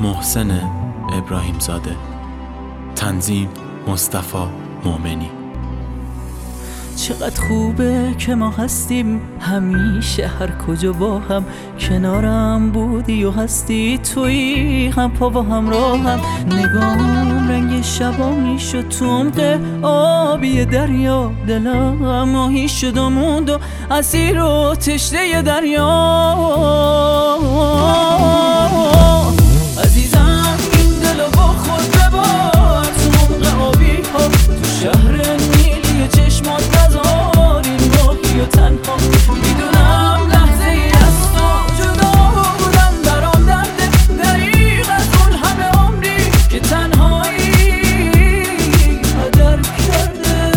محسن ابراهیم زاده. تنظیم مصطفی مومنی. چقدر خوبه که ما هستیم همیشه هر کجا با هم، کنارم بودی و هستی تویی، هم پا و همراهم. نگام رنگ شبانی شد تو عمق آبی دریا، دلم ماهی شد و موند و اسیر و تشنه دریا. عزیزم این دلو با خود ببار تو عمق آبی ها، تو شهر نیلی چشمات نذار این ماهی و تنها. میدونم لحظه ای از تو جدا بودم برام درده، دریغ از اون همه عمری که تنهایی قدر کرده.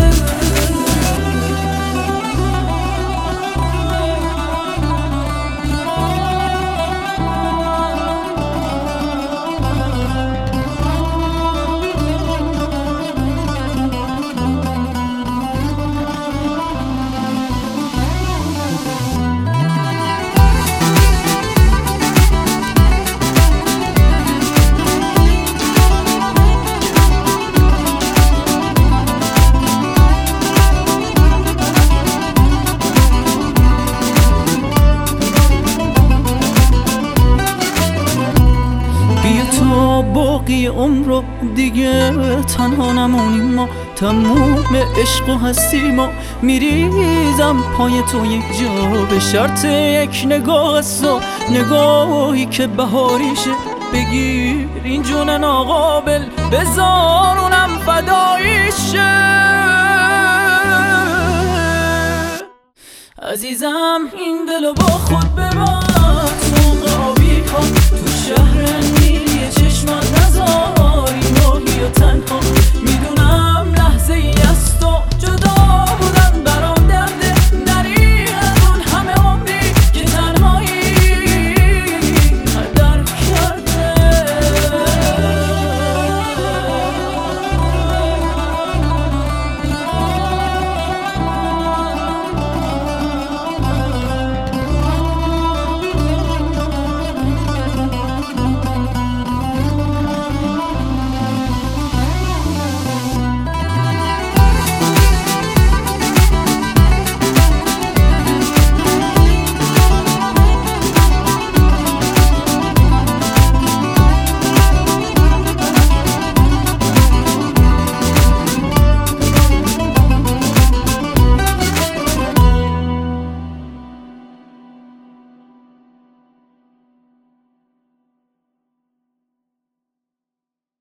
باقی عمر رو دیگه تنها نمونیم ما، تموم عشق و هستی ما. میریزم پای تو یک جا به شرط یک نگاه است و نگاهی که بهاریشه. بگیر این جون ناقابل بذار اونم فداییشه. عزیزم این دلو با خود ببر